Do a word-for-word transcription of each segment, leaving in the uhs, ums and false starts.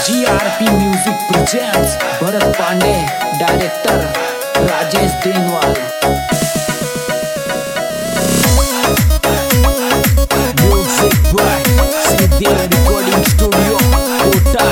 जी R P music presents Bharat Pandey, director Rajesh Denwal. Music by Shridev recording studio Kota.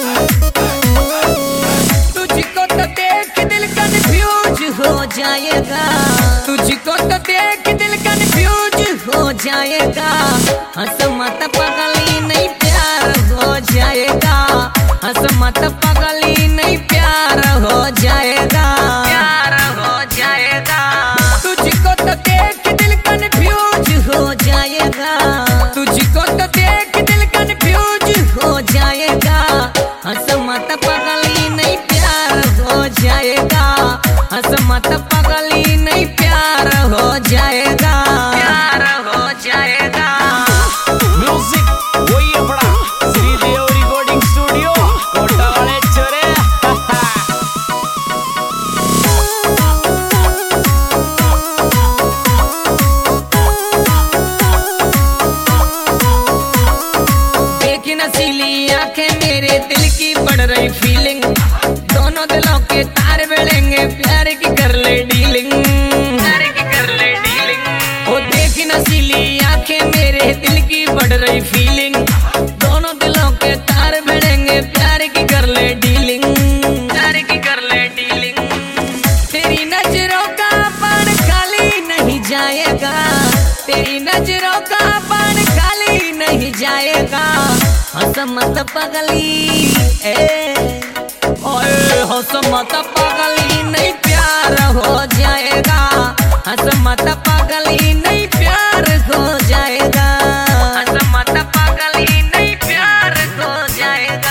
तुझको तो देख दिल कंफ्यूज हो जाएगा, तुझको तो देख दिल कंफ्यूज हो जाएगा। हंस मत पगली नहीं प्यार हो जाएगा, हंस मत पगली नहीं प्यार हो जाएगा, प्यार हो जाएगा। तुझको तो देख दिल कंफ्यूज हो जाएगा, तुझको तो देख दिल कंफ्यूज हो जाएगा। हंस मत पगली नहीं प्यार हो जाएगा, हंस मत पगली नहीं प्यार हो जाएगा, प्यार हो जाएगा। म्यूजिक वही अपना श्रीदेव रिकॉर्डिंग स्टूडियो कोटा वाले छोरे। देखी नसीली आंखें मेरे दिल की बढ़ रही फीलिंग, दोनों दिलों के तार बढ़ेंगे, प्यार की कर ले डीलिंग, प्यार की कर ले डीलिंग। ओ देखी नसीली आंखें मेरे दिल की बढ़ रही फीलिंग, दोनों दिलों के तार बढ़ेंगे, प्यार की कर ले डीलिंग, प्यार की कर ले डीलिंग। तेरी नजरों का बाण खाली नहीं जाएगा, तेरी नजरों का बाण खाली नहीं जाएगा। हंस मत पगली ए ओए हंस मत पगली नहीं प्यार हो जाएगा, हंस मत पगली नहीं प्यार हो जाएगा, हंस मत पगली नहीं प्यार हो जाएगा।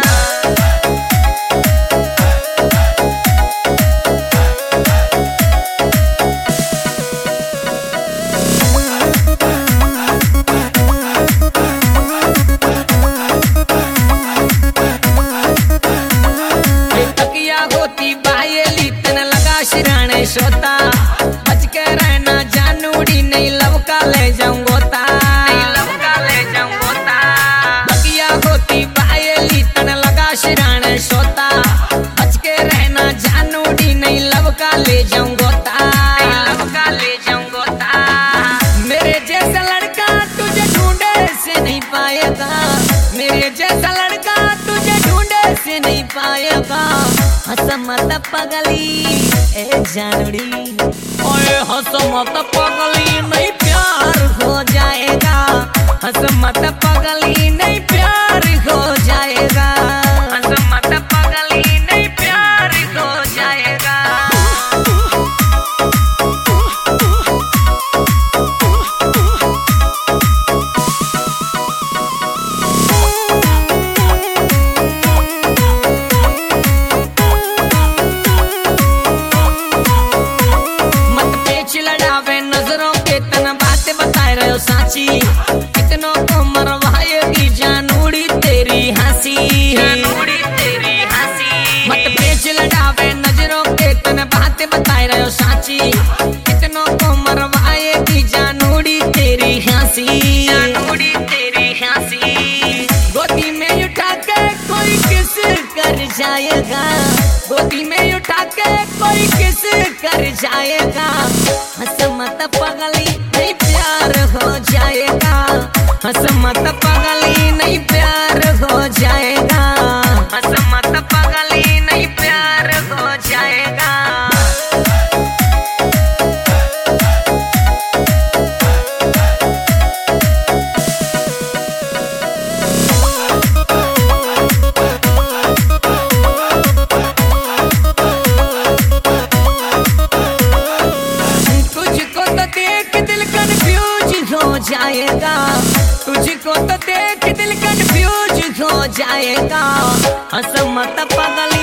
होती बायली तन लगा शिराने सोता, बच के रहना जानूड़ी नहीं लवका ले जाऊंगोता, नहीं लवका ले जाऊंगोता। बकिया होती बायली तन लगा शिराने सोता, बच के रहना जानूड़ी नहीं लवका ले जाऊंगोता, नहीं लवका ले जाऊंगोता। मेरे जैसा लड़का तुझे ढूंढे से नहीं पाएगा, मेरे जैसा लड़का तुझे ढूंढे से नहीं पाएगा। हंस मत पगली ए जानड़ी ओए हंस मत पगली नहीं प्यार हो जाएगा, हंस मत पगली नहीं प्यार हो जाएगा, हंस मत पगली नहीं प्यार हो जाएगा। नजरों के तन बातें बताए रहे हो साची, कितनों को मरवाएगी जानूड़ी तेरी हंसी, जानूड़ी तेरी हंसी। मत पेच लड़ावे नजरों के तन बातें बताए रहे हो साची, कितनों को मरवाएगी जानूड़ी तेरी हंसी, जानूड़ी तेरी हंसी। गोदी में उठा के कोई किस कर जाएगा, गोदी में उठा के कोई किस कर जाएगा। हंस मत पगली नहीं प्यार हो जाएगा, हंस मत पगली नहीं प्यार हो जाएगा, हंस मत पगली नहीं प्यार हो जाएगा। जाएगा तुझको तो देख दिल कंफ्यूज हो जाएगा। हंस मत पगली